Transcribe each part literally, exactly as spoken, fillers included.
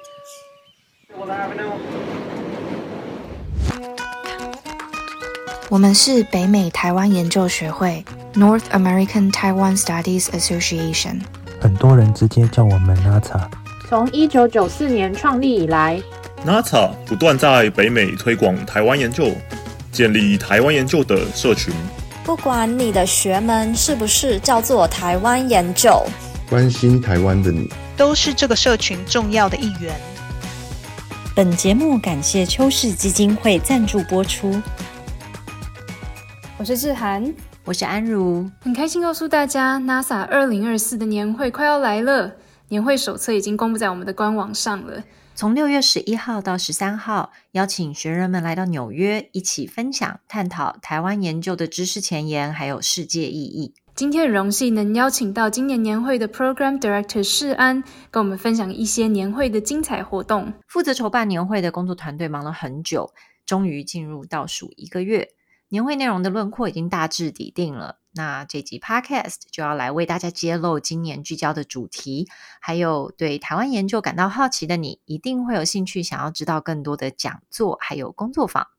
我们是北美台湾研究学会 North American Taiwan Studies Association， 很多人直接叫我们 N A T A。 从一九九四年创立以来， N A T A 不断在北美推广台湾研究，建立台湾研究的社群。 不管你的学门是不是叫做台湾研究， 关心台湾的你都是这个社群重要的一员。 本节目感谢邱氏基金会赞助播出。 我是志涵， 我是安如， 很开心告诉大家 NASA 二零二四的年会快要来了，年会手册已经公布在我们的官网上了。 从六月十一号到十三号，邀请学人们来到纽约，一起分享探讨台湾研究的知识前沿还有世界意义。 今天很荣幸能邀请到今年年会的 Program Director 世安，跟我们分享一些年会的精彩活动。 负责筹办年会的工作团队忙了很久，终于进入倒数一个月，年会内容的轮廓已经大致底定了。那这集 Podcast 就要来为大家揭露今年聚焦的主题，还有对台湾研究感到好奇的你，一定会有兴趣想要知道更多的讲座还有工作坊。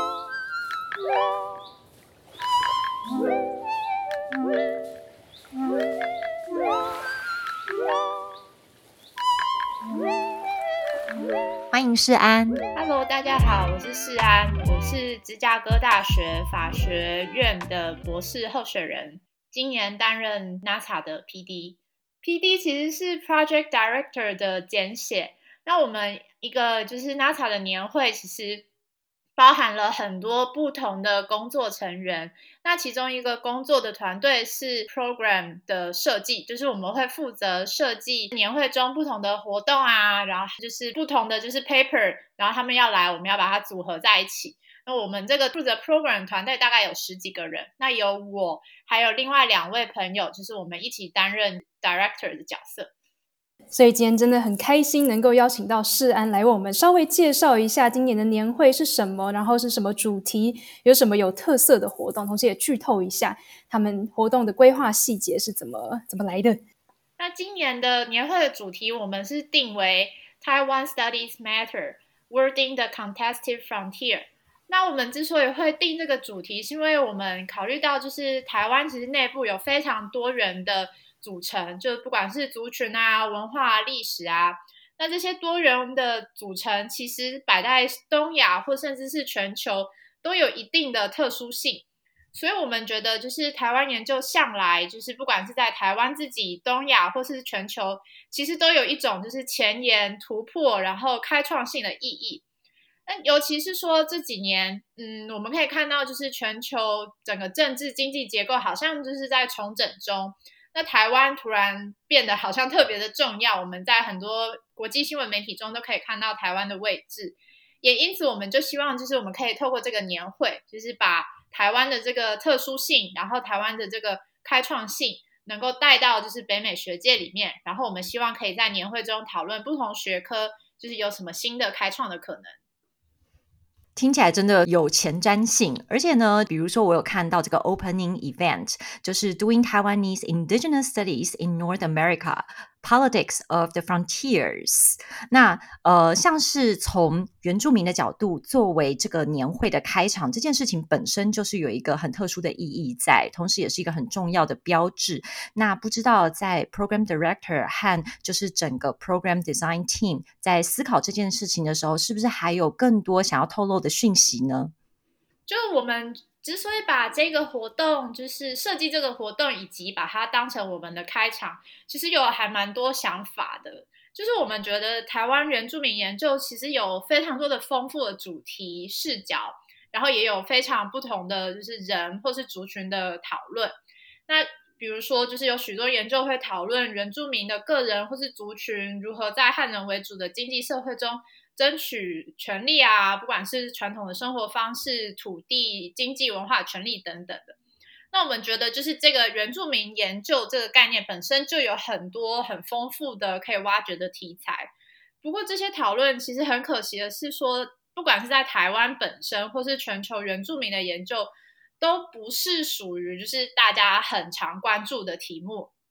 欢迎世安。 Hello， 大家好，我是世安，我是芝加哥大学法学院的博士候选人，今年担任 NASA 的 P D。P D 其实是 Project Director 的简写。那我们一个就是 NASA 的年会，其实包含了很多不同的工作成员。那其中一个工作的团队是 Program 的设计，就是我们会负责设计年会中不同的活动啊，然后就是不同的就是 paper， 然后他们要来，我们要把它组合在一起。那我们这个负责 Program 团队大概有十几个人，那有我还有另外两位朋友，就是我们一起担任 Director 的角色。 所以今天真的很开心能够邀请到世安来为我们稍微介绍一下今年的年会是什么，然后是什么主题，有什么有特色的活动，同时也剧透一下他们活动的规划细节是怎么怎么来的。 那今年的年会的主题我们是定为 Taiwan Studies Matter Wording the Contested Frontier。 那我们之所以会定这个主题，是因为我们考虑到就是台湾其实内部有非常多元的组成，就不管是族群啊、文化啊、历史啊，那这些多元的组成其实摆在东亚或甚至是全球都有一定的特殊性。所以我们觉得就是台湾研究向来就是不管是在台湾自己、东亚或是全球，其实都有一种就是前沿突破然后开创性的意义。那尤其是说这几年嗯，我们可以看到就是全球整个政治经济结构好像就是在重整中，那台湾突然变得好像特别的重要，我们在很多国际新闻媒体中都可以看到台湾的位置。也因此我们就希望就是我们可以透过这个年会，就是把台湾的这个特殊性，然后台湾的这个开创性能够带到就是北美学界里面，然后我们希望可以在年会中讨论不同学科就是有什么新的开创的可能。 听起来真的有前瞻性，而且呢，比如说我有看到这个 opening event， 就是 Doing Taiwanese Indigenous Studies in North America Politics of the Frontiers。 那呃，像是从原住民的角度作为这个年会的开场，这件事情本身就是有一个很特殊的意义在，同时也是一个很重要的标志。那不知道在 Program Director 和就是整个 Program Design Team 在思考这件事情的时候，是不是还有更多想要透露的讯息呢？ 就我们之所以把这个活动就是设计这个活动以及把它当成我们的开场，其实有还蛮多想法的。就是我们觉得台湾原住民研究其实有非常多的丰富的主题视角，然后也有非常不同的就是人或是族群的讨论。那比如说就是有许多研究会讨论原住民的个人或是族群如何在汉人为主的经济社会中争取权利啊，不管是传统的生活方式、土地、经济文化权利等等的。那我们觉得就是这个原住民研究这个概念本身就有很多很丰富的可以挖掘的题材。不过这些讨论其实很可惜的是说，不管是在台湾本身或是全球原住民的研究，都不是属于就是大家很常关注的题目。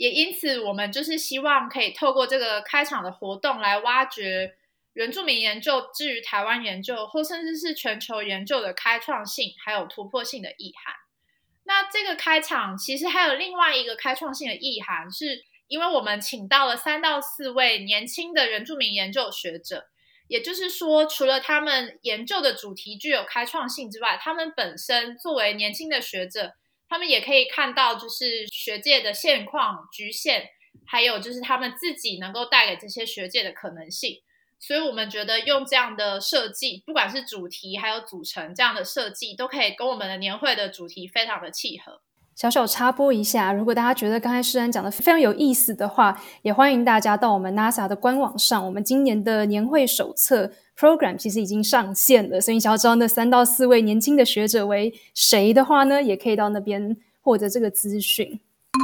也因此我们就是希望可以透过这个开场的活动来挖掘原住民研究至于台湾研究或甚至是全球研究的开创性还有突破性的意涵。那这个开场其实还有另外一个开创性的意涵，是因为我们请到了三到四位年轻的原住民研究学者，也就是说除了他们研究的主题具有开创性之外，他们本身作为年轻的学者，他们也可以看到就是学界的现况局限，还有就是他们自己能够带给这些学界的可能性。所以我们觉得用这样的设计，不管是主题还有组成这样的设计，都可以跟我们的年会的主题非常的契合。 小小插播一下，如果大家觉得刚才诗安讲的非常有意思的话，也欢迎大家到我们 NASA 的官网上，我们今年的年会手册 program 其实已经上线了，所以你想要知道那三到四位年轻的学者为谁的话呢，也可以到那边获得这个资讯。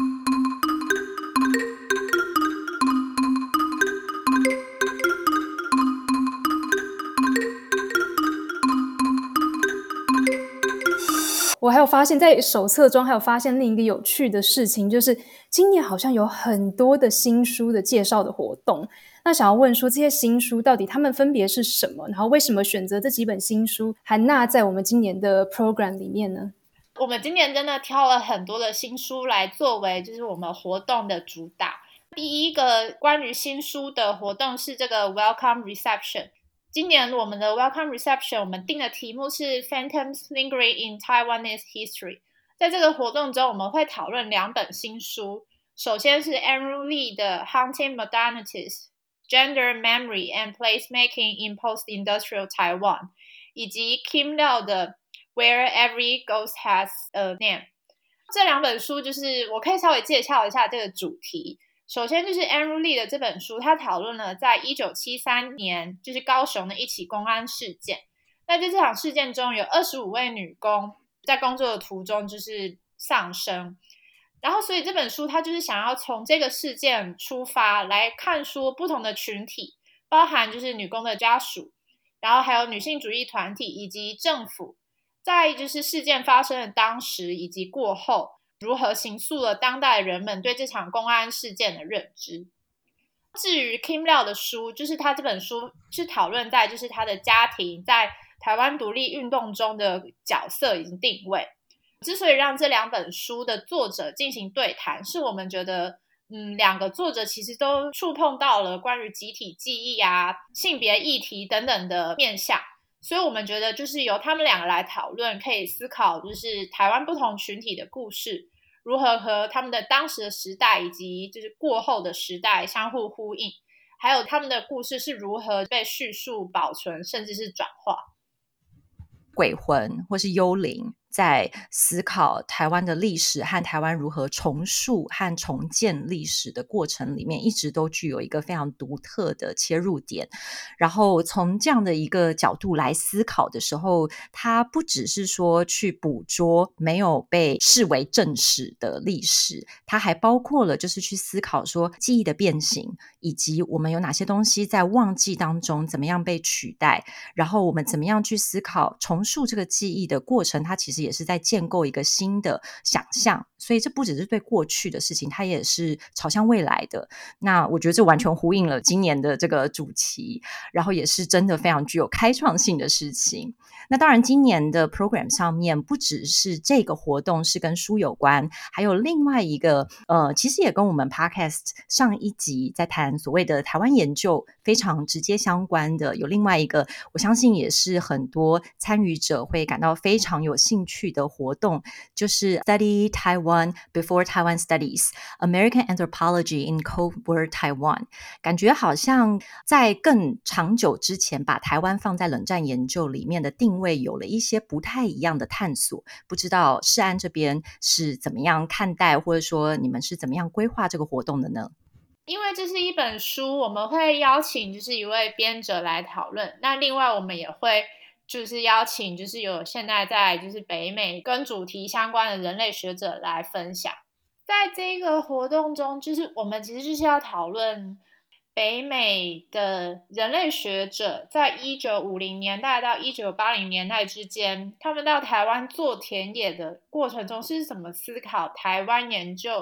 我还有发现在手册中还有发现另一个有趣的事情，就是今年好像有很多的新书的介绍的活动。那想要问说这些新书到底它们分别是什么，然后为什么选择这几本新书还纳在我们今年的 program 里面呢？ 我们今年真的挑了很多的新书来作为就是我们活动的主打。第一个关于新书的活动是这个 Welcome Reception。今年我们的 Welcome Reception 我们定的题目是 Phantoms Lingering in Taiwanese History。 在这个活动中我们会讨论两本新书，首先是 Andrew Lee 的 Hunting Modernities Gender Memory and Placemaking in Post-Industrial Taiwan， 以及 Kim Liao 的 Where Every Ghost Has a Name。 这两本书就是我可以稍微介绍一下这个主题。首先就是 Andrew Lee 的这本书，他讨论了在一九七三年就是高雄的一起公安事件。那在这场事件中有二十五位女工在工作的途中就是丧生，然后所以这本书他就是想要从这个事件出发来看说不同的群体，包含就是女工的家属，然后还有女性主义团体以及政府，在就是事件发生的当时以及过后如何形塑了当代人们对这场公安事件的认知。至于 Kim Liao 的书，就是他这本书是讨论在就是他的家庭在台湾独立运动中的角色以及定位。之所以让这两本书的作者进行对谈，是我们觉得嗯，两个作者其实都触碰到了关于集体记忆啊、性别议题等等的面向，所以我们觉得就是由他们两个来讨论，可以思考就是台湾不同群体的故事如何和他们的当时的时代以及就是过后的时代相互呼应，还有他们的故事是如何被叙述、保存甚至是转化。 鬼魂或是幽灵在思考台湾的历史和台湾如何重塑和重建历史的过程里面，一直都具有一个非常独特的切入点。然后从这样的一个角度来思考的时候，它不只是说去捕捉没有被视为正史的历史，它还包括了就是去思考说记忆的变形，以及我们有哪些东西在忘记当中怎么样被取代，然后我们怎么样去思考重塑这个记忆的过程，它其实也是在建构一个新的想象。所以这不只是对过去的事情，它也是朝向未来的。那我觉得这完全呼应了今年的这个主题，然后也是真的非常具有开创性的事情。那当然今年的 program 上面不只是这个活动是跟书有关，还有另外一个呃，其实也跟我们 podcast 上一集在谈所谓的台湾研究非常直接相关的，有另外一个我相信也是很多参与者会感到非常有兴趣的活动，就是 Study Taiwan Before Taiwan Studies American Anthropology in Cold War Taiwan。 感觉好像在更长久之前把台湾放在冷战研究里面的定位有了一些不太一样的探索，不知道世安这边是怎么样看待，或者说你们是怎么样规划这个活动的呢？ 因为这是一本书，我们会邀请就是一位编者来讨论，那另外我们也会就是邀请就是有现在在就是北美跟主题相关的人类学者来分享。在这个活动中，就是我们其实就是要讨论北美的人类学者在一九五零年代到一九八零年代之间，他们到台湾做田野的过程中是怎么思考台湾研究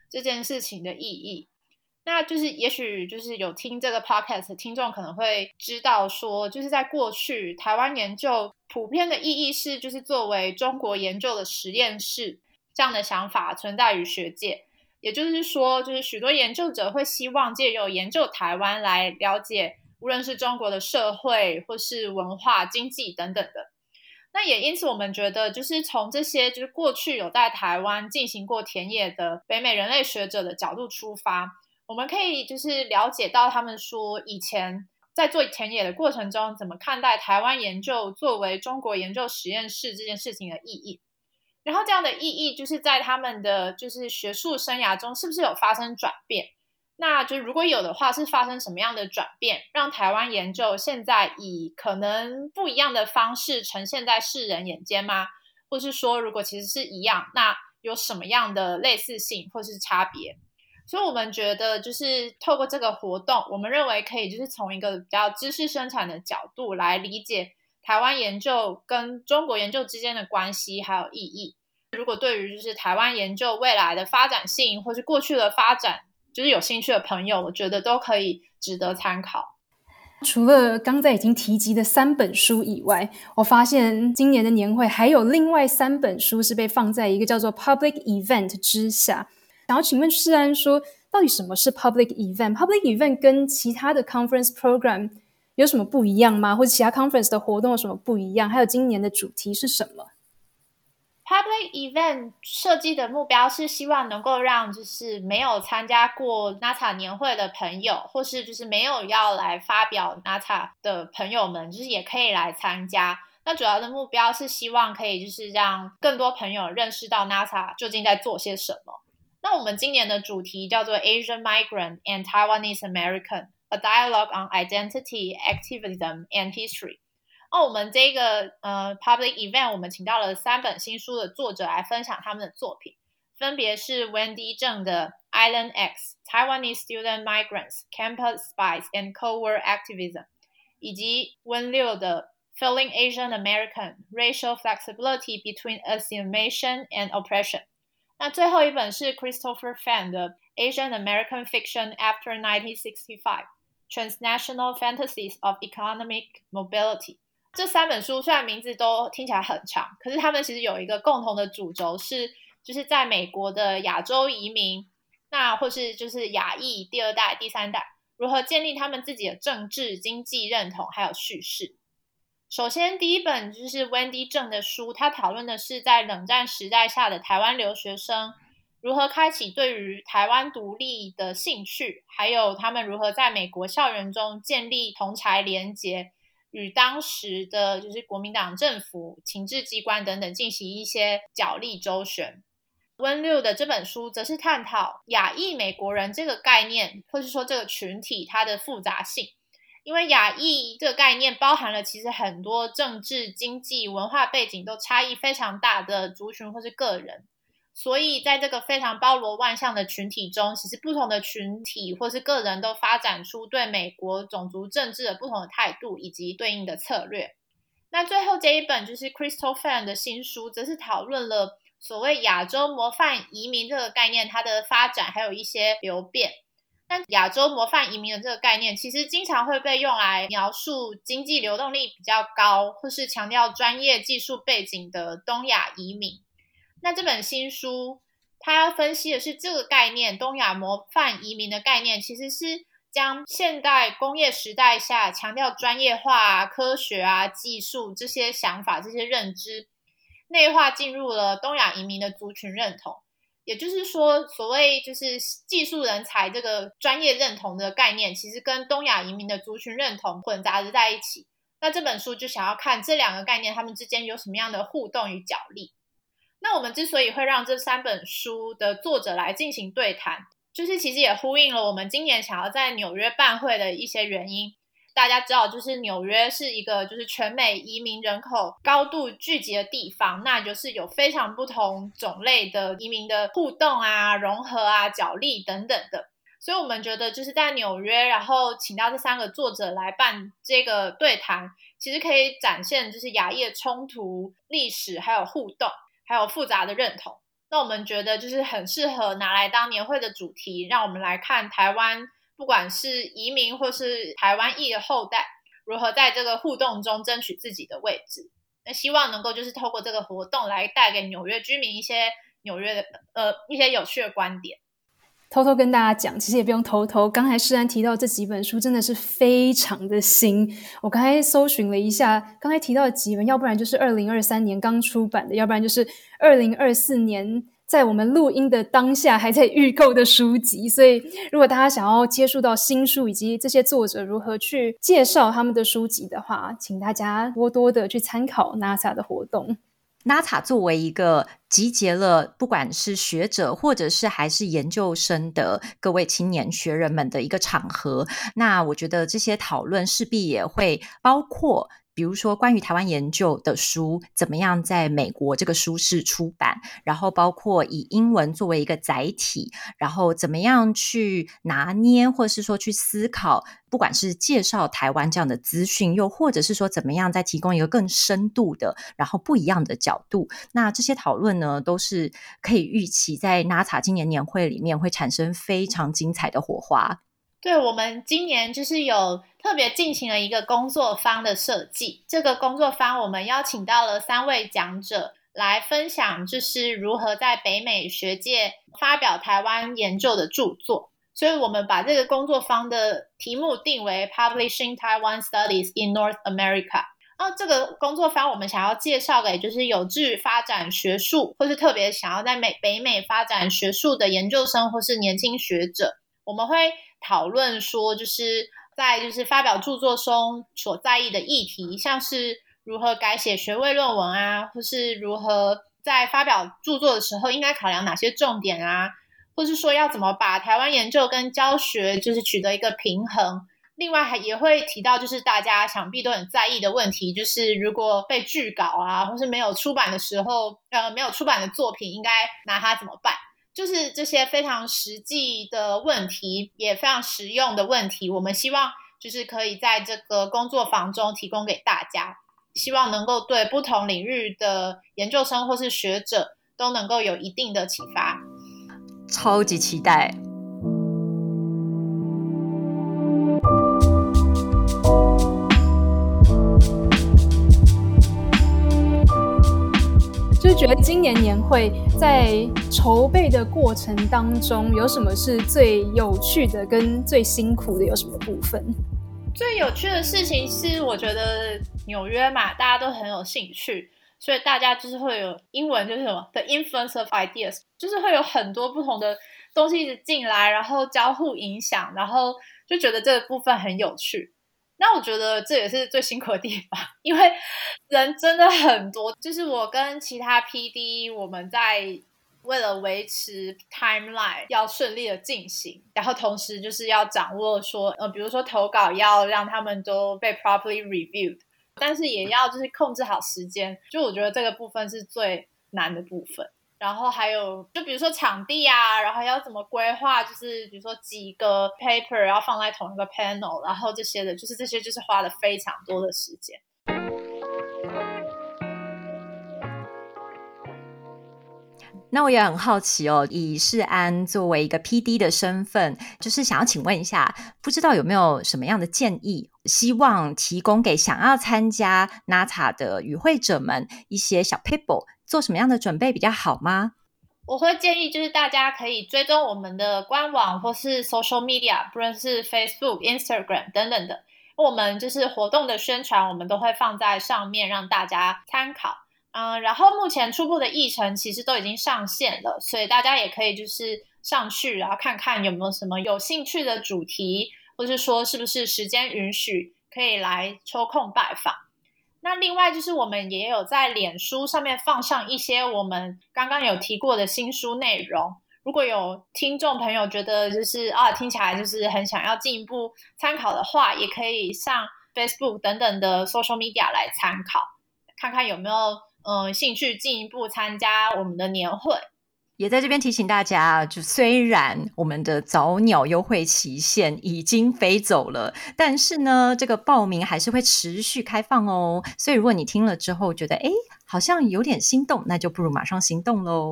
这件事情的意义。那就是也许就是有听这个 podcast 的听众可能会知道说，就是在过去台湾研究普遍的意义是就是作为中国研究的实验室，这样的想法存在于学界。也就是说，就是许多研究者会希望借由研究台湾来了解无论是中国的社会或是文化、经济等等的。那也因此我们觉得就是从这些就是过去有在台湾进行过田野的北美人类学者的角度出发，我们可以就是了解到他们说以前在做田野的过程中怎么看待台湾研究作为中国研究实验室这件事情的意义，然后这样的意义就是在他们的就是学术生涯中是不是有发生转变，那就如果有的话是发生什么样的转变，让台湾研究现在以可能不一样的方式呈现在世人眼间吗？或是说如果其实是一样，那有什么样的类似性或是差别？所以我们觉得就是透过这个活动，我们认为可以就是从一个比较知识生产的角度来理解台湾研究跟中国研究之间的关系还有意义。如果对于就是台湾研究未来的发展性或是过去的发展就是有兴趣的朋友，我觉得都可以值得参考。 除了刚才已经提及的三本书以外，我发现今年的年会还有另外三本书是被放在一个叫做 Public Event 之下。想要请问世安说，到底什么是 Public Event？ Public Event 跟其他的 Conference Program 有什么不一样吗？或者其他 Conference 的活动有什么不一样？还有今年的主题是什么？ Public Event 设计的目标是希望能够让就是没有参加过 NASA 年会的朋友，或是就是没有要来发表 NASA 的朋友们，就是也可以来参加。那主要的目标是希望可以就是让更多朋友认识到 NASA 究竟在做些什么。那我们今年的主题叫做 Asian Migrant and Taiwanese American: A Dialogue on Identity, Activism and History。那我们这个呃 Public Event 我们请到了三本新书的作者来分享他们的作品，分别是 Wendy Zheng 的 Island X: Taiwanese Student Migrants, Campus Spies and Cold-War Activism， 以及温六的 Feeling Asian American: Racial Flexibility Between Assimilation and Oppression。那最后一本是 Christopher Fan 的 Asian American Fiction After nineteen sixty-five: Transnational Fantasies of Economic Mobility。 这三本书虽然名字都听起来很长，可是他们其实有一个共同的主轴是就是在美国的亚洲移民，那或是就是亚裔第二代第三代如何建立他们自己的政治经济认同还有叙事。首先第一本就是 Wendy Zheng 的书，他讨论的是在冷战时代下的台湾留学生如何开启对于台湾独立的兴趣，还有他们如何在美国校园中建立同侪连结，与当时的就是国民党政府、情治机关等等进行一些角力周旋。温六的这本书则是探讨亚裔美国人这个概念，或是说这个群体它的复杂性。因为亚裔这个概念包含了其实很多政治、经济、文化背景都差异非常大的族群或是个人，所以在这个非常包罗万象的群体中，其实不同的群体或是个人都发展出对美国种族政治的不同的态度以及对应的策略。那最后这一本就是 Crystal Fan 的新书，则是讨论了所谓亚洲模范移民这个概念它的发展还有一些流变。那亚洲模范移民的这个概念其实经常会被用来描述经济流动力比较高或是强调专业技术背景的东亚移民。那这本新书它要分析的是这个概念，东亚模范移民的概念其实是将现代工业时代下强调专业化啊、科学啊、技术这些想法这些认知内化进入了东亚移民的族群认同。也就是说所谓就是技术人才这个专业认同的概念其实跟东亚移民的族群认同混杂着在一起。那这本书就想要看这两个概念它们之间有什么样的互动与角力。那我们之所以会让这三本书的作者来进行对谈，就是其实也呼应了我们今年想要在纽约办会的一些原因。大家知道就是纽约是一个就是全美移民人口高度聚集的地方，那就是有非常不同种类的移民的互动啊、融合啊、角力等等的。所以我们觉得就是在纽约然后请到这三个作者来办这个对谈，其实可以展现就是亚裔的冲突、历史还有互动还有复杂的认同。 那我们觉得就是很适合拿来当年会的主题，让我们来看台湾不管是移民或是台湾裔的后代如何在这个互动中争取自己的位置。那希望能够就是透过这个活动来带给纽约居民一些纽约的呃一些有趣的观点。 偷偷跟大家讲，其实也不用偷偷，刚才诗安提到这几本书真的是非常的新，我刚才搜寻了一下，刚才提到的几本要不然就是二零二三年刚出版的，要不然就是二零二四年在我们录音的当下还在预购的书籍，所以如果大家想要接触到新书以及这些作者如何去介绍他们的书籍的话，请大家多多的去参考 N A S A 的活动。 N A S A 作为一个集结了不管是学者或者是还是研究生的各位青年学人们的一个场合，那我觉得这些讨论势必也会包括比如说关于台湾研究的书怎么样在美国这个书市出版，然后包括以英文作为一个载体，然后怎么样去拿捏或是说去思考不管是介绍台湾这样的资讯，又或者是说怎么样再提供一个更深度的然后不一样的角度，那这些讨论呢都是可以预期在 N A S A 今年年会里面会产生非常精彩的火花。 对，我们今年就是有特别进行了一个工作坊的设计，这个工作坊我们邀请到了三位讲者来分享就是如何在北美学界发表台湾研究的著作，所以我们把这个工作坊的题目定为 Publishing Taiwan Studies in North America。 那这个工作坊我们想要介绍给就是有志发展学术或是特别想要在美北美发展学术的研究生或是年轻学者，我们会讨论说就是在就是发表著作中所在意的议题，像是如何改写学位论文啊，或是如何在发表著作的时候应该考量哪些重点啊，或是说要怎么把台湾研究跟教学就是取得一个平衡。另外还也会提到就是大家想必都很在意的问题，就是如果被拒稿啊，或是没有出版的时候呃没有出版的作品应该拿它怎么办，就是这些非常实际的问题也非常实用的问题，我们希望就是可以在这个工作坊中提供给大家，希望能够对不同领域的研究生或是学者都能够有一定的启发。 超级期待。 就是觉得今年年会在筹备的过程当中有什么是最有趣的跟最辛苦的，有什么部分？ 最有趣的事情是我觉得纽约嘛大家都很有兴趣，所以大家就是会有英文就是什么 The influence of ideas， 就是会有很多不同的东西一直进来，然后交互影响，然后就觉得这个部分很有趣。那我觉得这也是最辛苦的地方，因为人真的很多，就是我跟其他 P D 我们在为了维持 timeline 要顺利的进行，然后同时就是要掌握说呃，比如说投稿要让他们都被 properly reviewed， 但是也要就是控制好时间，就我觉得这个部分是最难的部分。然后还有就比如说场地啊，然后要怎么规划，就是比如说几个 paper 要放在同一个 panel， 然后这些的就是这些就是花了非常多的时间。 那我也很好奇哦，以世安作为一个 P D 的身份，就是想要请问一下，不知道有没有什么样的建议，希望提供给想要参加 N A S A 的与会者们一些小 paper， 做什么样的准备比较好吗？ 我会建议就是大家可以追踪我们的官网或是 social media， 不论是 Facebook、Instagram 等等的，我们就是活动的宣传我们都会放在上面让大家参考。嗯，然后目前初步的议程其实都已经上线了，所以大家也可以就是上去然后看看有没有什么有兴趣的主题，或是说是不是时间允许可以来抽空拜访。那另外就是我们也有在脸书上面放上一些我们刚刚有提过的新书内容，如果有听众朋友觉得就是啊听起来就是很想要进一步参考的话，也可以上 Facebook 等等的 social media 来参考，看看有没有嗯兴趣进一步参加我们的年会。 也在这边提醒大家，就虽然我们的早鸟优惠期限已经飞走了，但是呢这个报名还是会持续开放哦，所以如果你听了之后觉得诶好像有点心动，那就不如马上行动咯。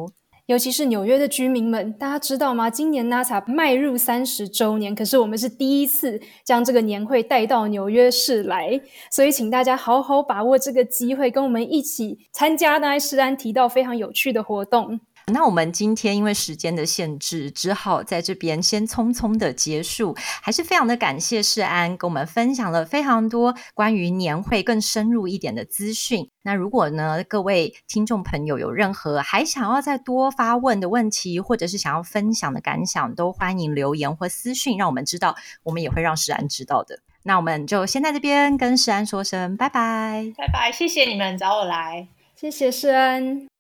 尤其是纽约的居民们，大家知道吗？今年 NASA 迈入三十周年，可是我们是第一次将这个年会带到纽约市来，所以请大家好好把握这个机会，跟我们一起参加刚才诗安提到非常有趣的活动。 那我们今天因为时间的限制，只好在这边先匆匆的结束，还是非常的感谢世安跟我们分享了非常多关于年会更深入一点的资讯。那如果呢各位听众朋友有任何还想要再多发问的问题，或者是想要分享的感想，都欢迎留言或私讯让我们知道，我们也会让世安知道的。那我们就先在这边跟世安说声拜拜。 拜拜，谢谢你们找我来， 谢谢世安。